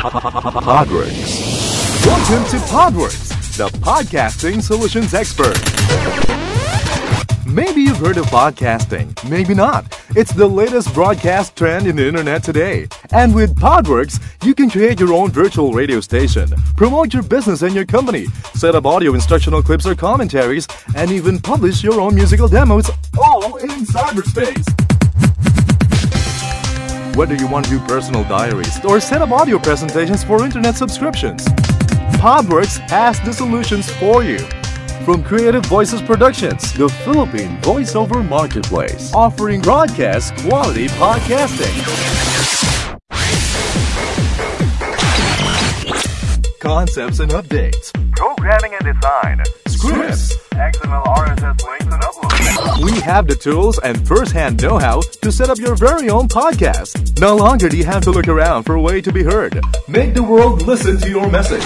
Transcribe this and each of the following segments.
Podworks. Welcome to Podworks, the podcasting solutions expert. Maybe you've heard of podcasting, maybe not. It's the latest broadcast trend in the internet today. And with Podworks, you can create your own virtual radio station, promote your business and your company, set up audio instructional clips or commentaries, and even publish your own musical demos, all in cyberspace. Whether you want to do personal diaries or set up audio presentations for internet subscriptions, Podworks has the solutions for you. From Creative Voices Productions, the Philippine voiceover marketplace, offering broadcast quality podcasting. Concepts and updates. Programming and design. Scripts. XML, RSS links and uploads. We have the tools and first-hand know-how to set up your very own podcast. No longer do you have to look around for a way to be heard. Make the world listen to your message.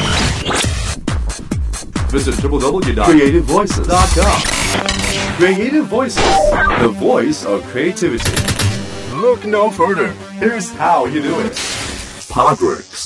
Visit www.creativevoices.com. Creative Voices, the voice of creativity. Look no further. Here's how you do it. Podworks.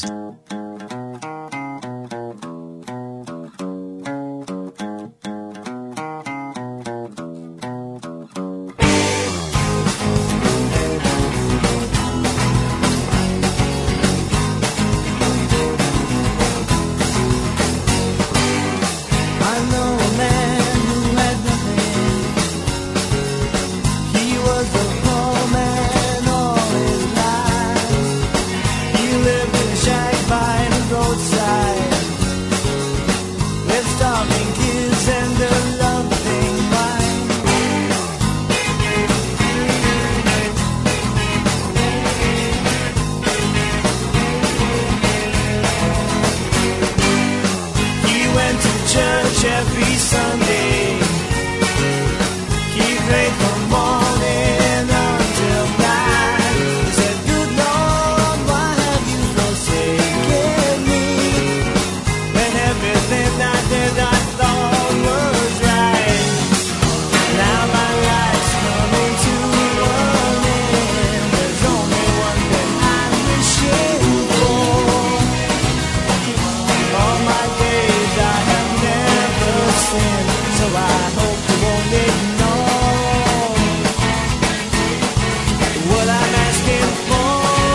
Every Sunday, he prayed from morning until night. He said, "Good Lord, why have you forsaken me? When everything I did I thought was right. Now my life's coming to an end. There's only one thing I'm wishing for. All my days I have never sinned, so I hope you won't ignore what I'm asking for.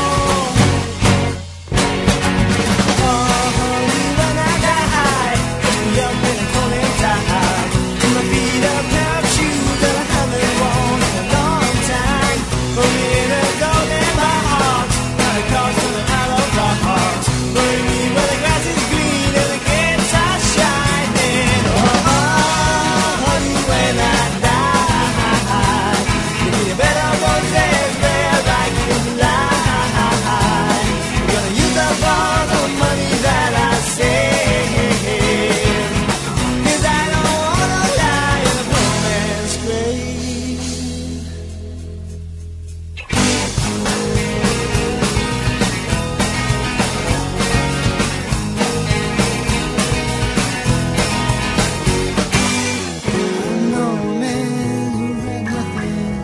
Oh, honey, when I die, pick me up in a cold and tie. Put my feet up, pair of shoes that I haven't worn in a long time. Put me in a golden my heart, not a cause to the out of our hearts. Bury me where the grass is green and the gates are shining. Oh, honey, when I die, give me a better roses where I can lie. I'm gonna use up all the money that I save, 'cause I don't wanna lie in a poor man's grave. No man who had nothing.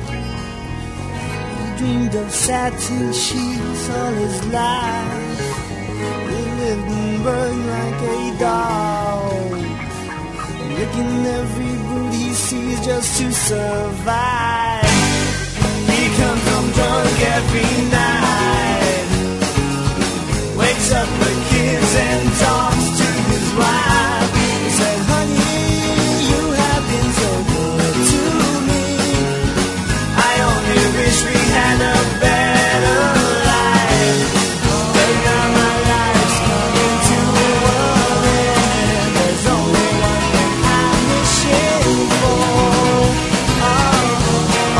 He dreamed of satin sheets all his life. He lived and burned like a dog, licking every boot he sees just to survive. He comes home drunk every night, wakes up the kids and talks to his wife. He said, "Honey, you have been so good to me. I only wish we had a better life. But now my life's coming to an end. There's only one thing I'm wishing for. Oh,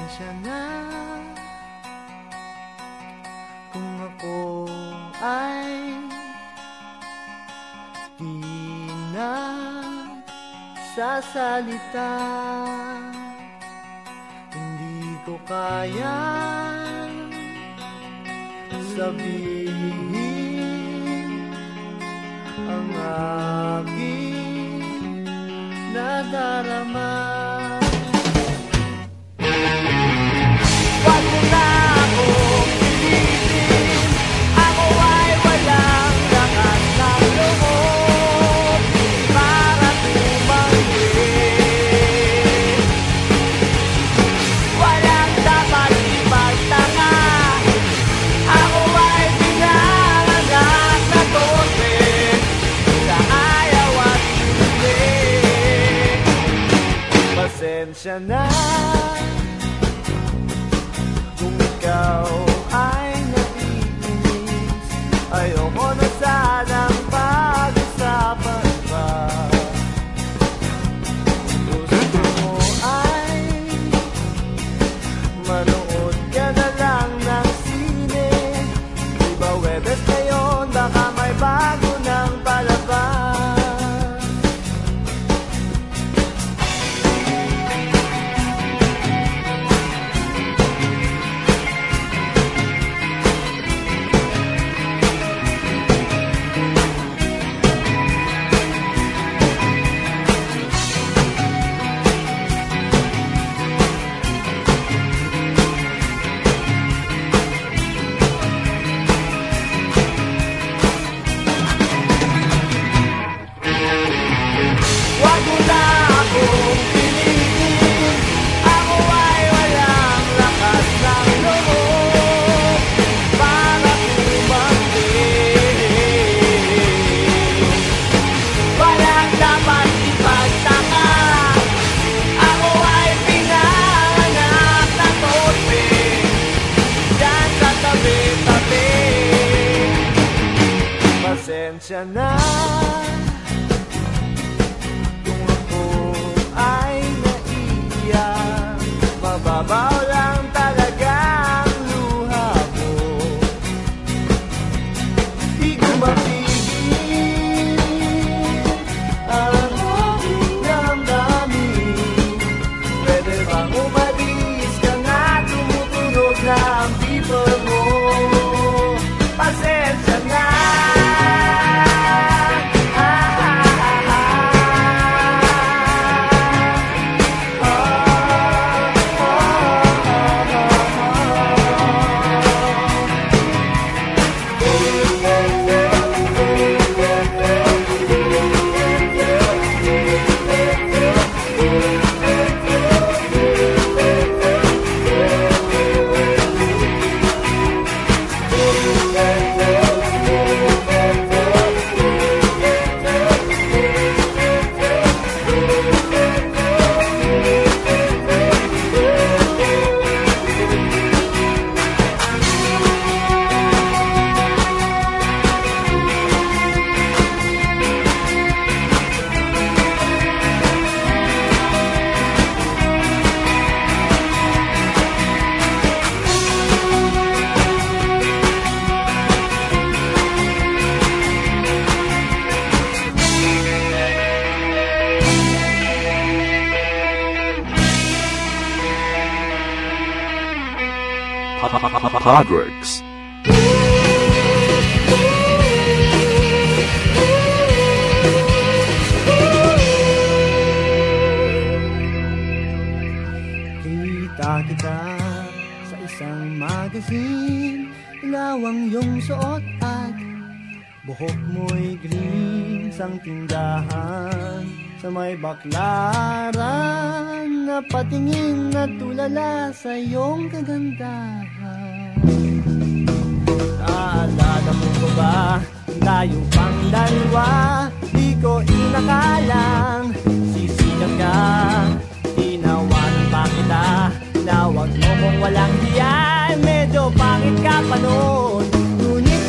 Pasensya na kung ako ay di na sasalita. Hindi ko kaya sabihin ang aking nadarama. Wag mo na akong pilitin, ako ay walang lakas ng loob para tumanggi. Walang dapat ipagtaka, ako ay pinanganak na torpe sa ayaw at hindi. Pasensya na kung ikaw ay naiinis, ayoko na sanang pag-usapan pa. Gusto mo ay manood ka na lang ng sine, di ba Webes ngayon baka may bago ng palabas. Wag mo na akong pilitin, ako ay walang lakas ng loob para tumanggi. Walang dapat ipagtaka, ako ay pinanganak na torpe dyan sa tabi-tabi. Pasensya na kung ako ay naiiyak, mababaw lang talaga ang luha ko. Di ko mapigil ang aking damdamin. Pwede bang umalis ka nga, tumutunog na ang people mo. Pasensya na. Podworks. Kita kita sa isang magazine, ilawang iyong suot at buhok mo'y green. Sang tindahan sa may baklaran, napatingin at tulala sa iyong kagandahan. Naalala mo ba ba, tayo pang dalawa, di ko inakalang sisikat ka. Tinawanan pa kita, na wag mo kung walang hiyan, medyo pangit ka pa noon, ngunit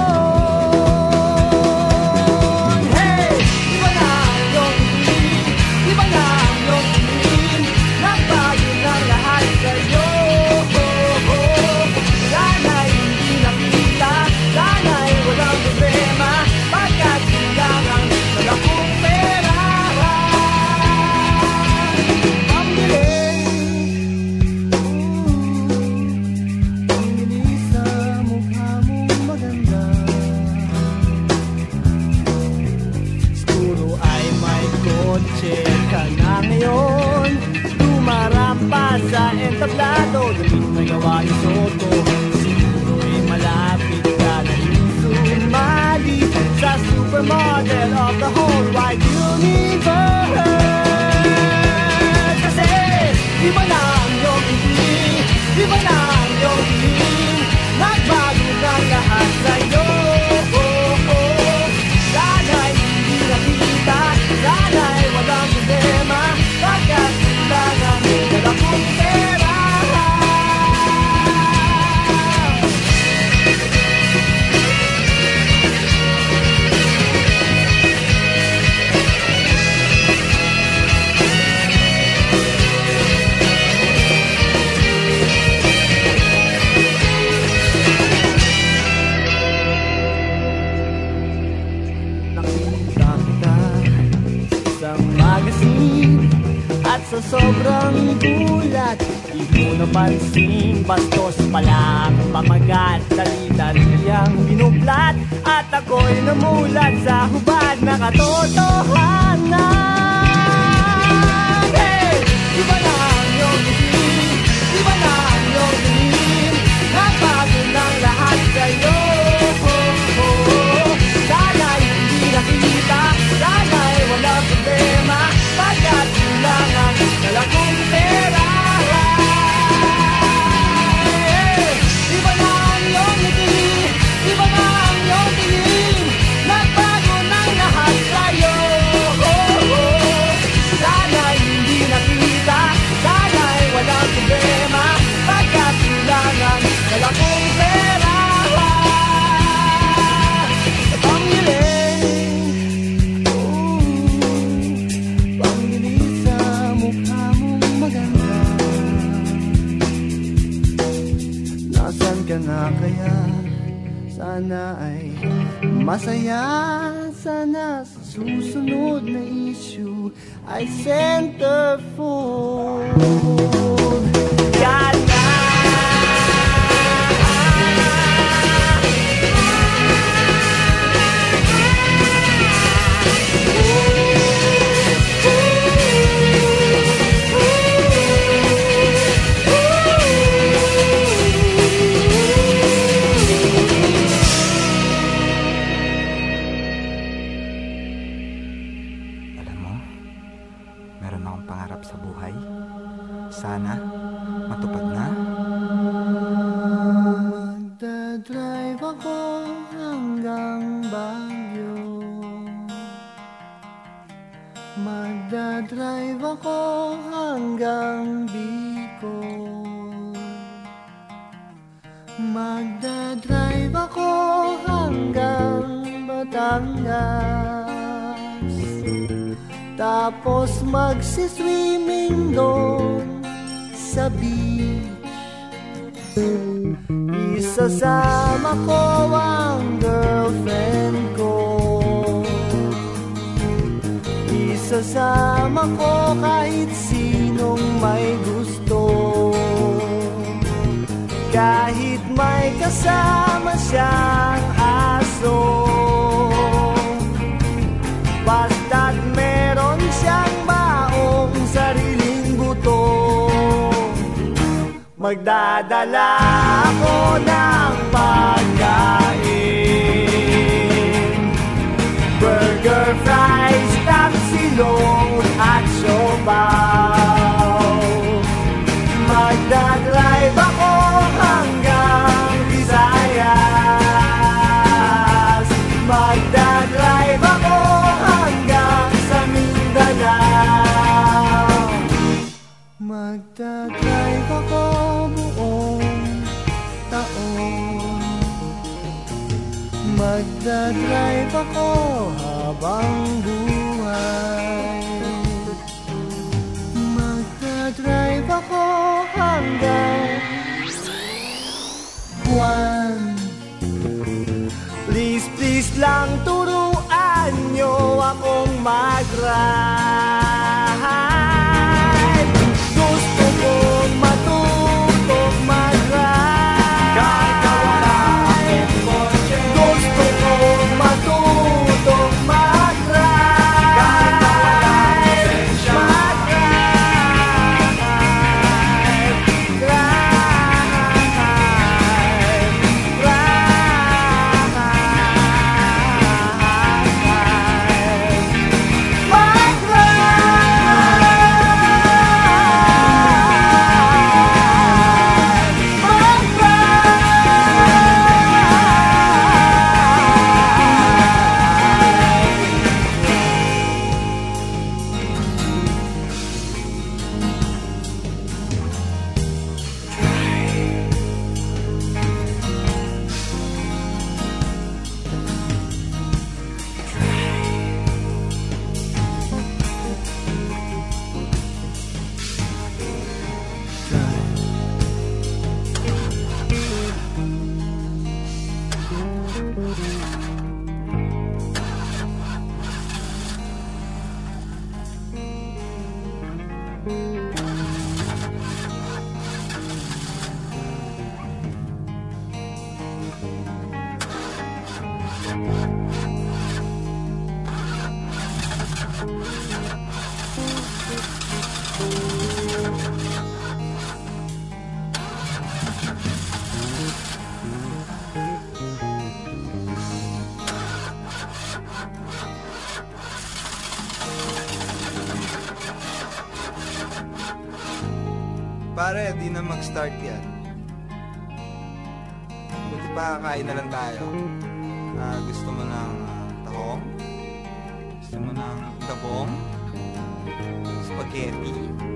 ngayon, hey! Iba na ang iyong tingin, iba na ang iyong tingin, nagbago ng lahat sa'yo. Sa sobrang gulat, di mo napansin, bastos pala ang pamagat. Dali-dali ang binublat, at ako'y namulat sa hubad na katotohanan. Hey! Iba na ang iyong tingin, iba na ang iyong tingin, nabago ng lahat sa'yo. Sana'y hindi nakita, sana'y walang problema, pagkat kailangan dala kong pera. Iba na ang iyong ngiti, iba na ang iyong tingin, nagbago ng lahat sa'yo. Sana'y hindi nakita, sana'y walang problema, pagkat kailangan dala kong pera. Na kaya sana ay masaya, sana sa susunod na issue ay centerfold. Yan na. Sana matupad na. Magdadrive ako hanggang Baguio, magdadrive ako hanggang Bicol, magdadrive ako hanggang Batangas, tapos magsiswimming doon sa beach. Isasama ko ang girlfriend ko, isasama ko kahit sinong may gusto, kahit may kasama siyang aso, basta't meron siyang baong sariling buto. Magdadala ako ng pagkain, burger, fries, tapsilong at siopaw. Magdadrive ako hanggang Visayas, magdadrive ako hanggang sa Mindanao, magdadrive ako buong taon, magdadrive ako habang buhay, magdadrive ako hanggang buwan. Please, please lang turuan nyo akong mag-ride. Gusto kong matutong mag-ride. Kahit na wala akong kotse, gusto kong matutong mag-ride. Kahit na wala akong sensya, mag-ride. Pare, di na mag-start yan. Buti pa kakain na lang tayo. Gusto mo ng tahong? Gusto mo ng tabong? Spaghetti?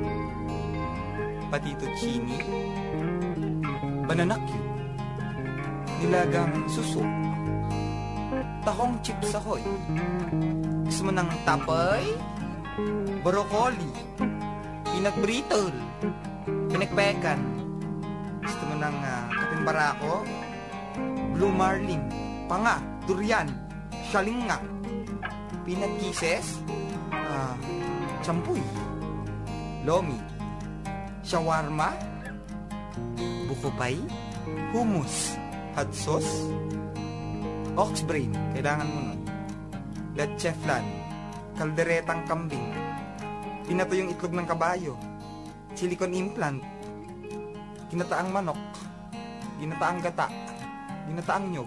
Patituccini? Banana cue? Nilagang suso? Tahong chips ahoy? Gusto mo ng tapay? Broccoli? Peanut brittle? Pinekpekan? Gusto mo ng kapeng barako? Blue marlin? Panga? Durian? Shalinga? Peanut kisses? Champuy? Lomi? Shawarma? Bukopay? Hummus? Hot sauce? Ox brain? Kailangan mo nun. Leche flan? Kalderetang kambing? Pinatuyong itlog ng kabayo? Silicone implant? Ginataang manok? Ginataang gata? Ginataang nyog?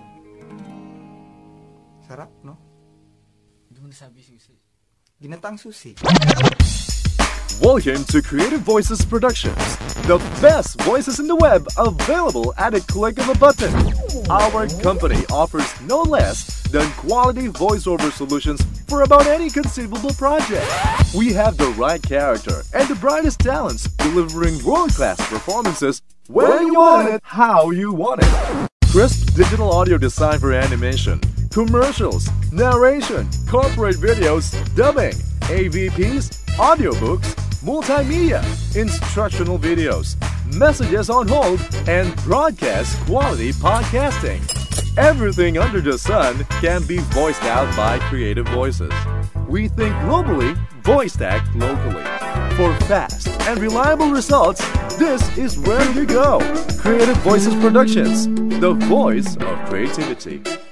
Sarap, no? Doon sabi susi. Ginataang susi. Welcome to Creative Voices Productions, the best voices in the web available at a click of a button. Our company offers no less than quality voiceover solutions for about any conceivable project. We have the right character and the brightest talents, delivering world-class performances when you want it, how you want it. Crisp digital audio design for animation, commercials, narration, corporate videos, dubbing, AVPs, audiobooks, multimedia, instructional videos, messages on hold, and broadcast quality podcasting. Everything under the sun can be voiced out by Creative Voices. We think globally, voiced act locally. For fast and reliable results, this is where you go. Creative Voices Productions, the voice of creativity.